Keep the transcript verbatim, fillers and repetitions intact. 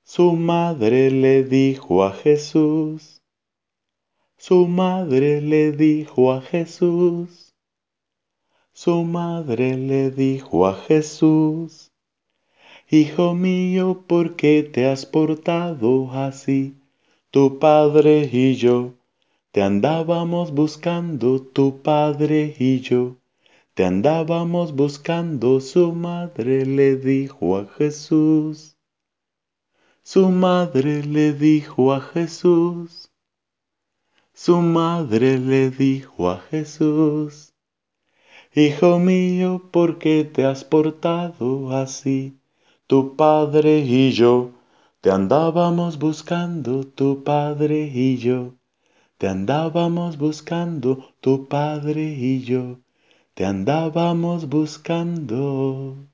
Su madre le dijo a Jesús, su madre le dijo a Jesús, su madre le dijo a Jesús, hijo mío, ¿por qué te has portado así? Tu padre y yo te andábamos buscando, tu padre y yo te andábamos buscando. Su madre le dijo a Jesús, su madre le dijo a Jesús, su madre le dijo a Jesús, hijo mío, ¿por qué te has portado así? Tu padre y yo te andábamos buscando, tu padre y yo te andábamos buscando, tu padre y yo te andábamos buscando.